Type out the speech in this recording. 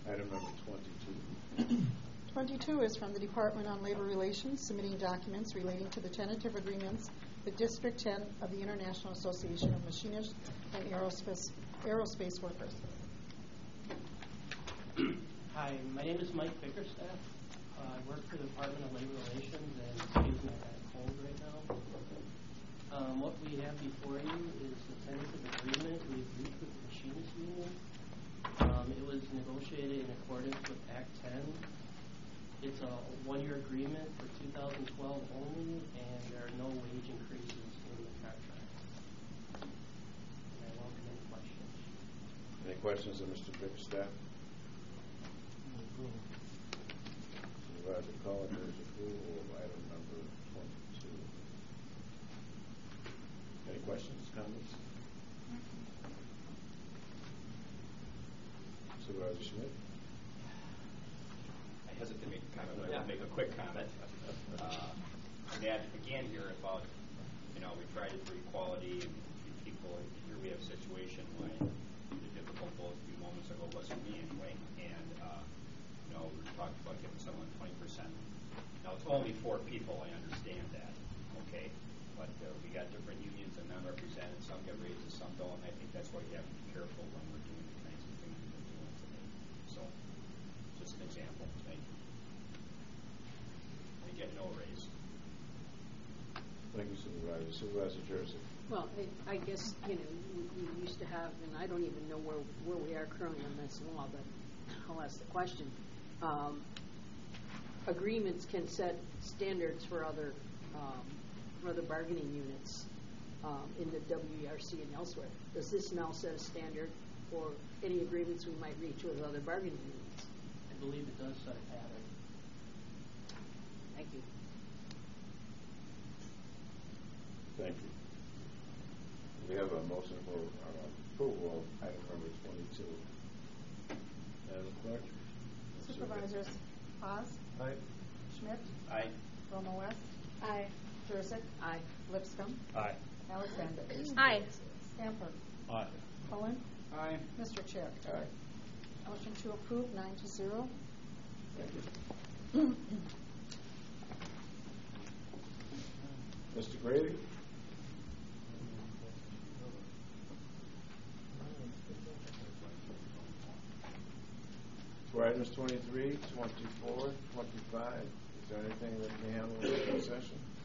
Item number 22. 22 is from the Department on Labor Relations, submitting documents relating to the tentative agreements with District 10 of the International Association of Machinists and Aerospace Workers. Hi, my name is Mike Bickerstaff. I work for the Department of Labor Relations, and excuse me, I got a cold right now. What we have before you is the tentative agreement we've reached with the Machinists Union. It was negotiated in accordance with Act 10. It's a one-year agreement for 2012 only, and there are no wage increases in the contract. And I welcome any questions. Any questions of Mr. Bickerstaff? Supervisor Collins, approval of item number 22. Any questions, comments? Supervisor Schmidt? I hesitate to make a comment, but I'll make a quick comment. And that, again, here about, we tried to do equality and people. Here we have a situation when the difficult vote a few moments ago wasn't me anyway. And, we talked about giving someone 20%. Now, it's only 4 people, I understand that, okay? But we got different unions and them represented. Some get raises, some don't. And I think that's why you have to be careful when we're doing the kinds of things we're doing today. So, just an example. Thank you. They get no raise. Thank you, Supervisor. Supervisor Jersey. Well, I guess, we used to have, and I don't even know where we are currently on this law, but I'll ask the question. Agreements can set standards for other bargaining units in the WERC and elsewhere. Does this now set a standard for any agreements we might reach with other bargaining units? I believe it does set a pattern. Thank you. Thank you. We have a motion for approval of item number 22. Madam Clerk? Supervisors Haas? Aye. Schmidt? Aye. Roma West? Aye. Jurassic? Aye. Lipscomb? Aye. Alexander? Aye. Stanford? Aye. Cohen? Aye. Mr. Chair? Aye. Motion to approve, 9-0. Thank you. Mr. Grady? For items 23, 24, 25, is there anything that can be handled in open session?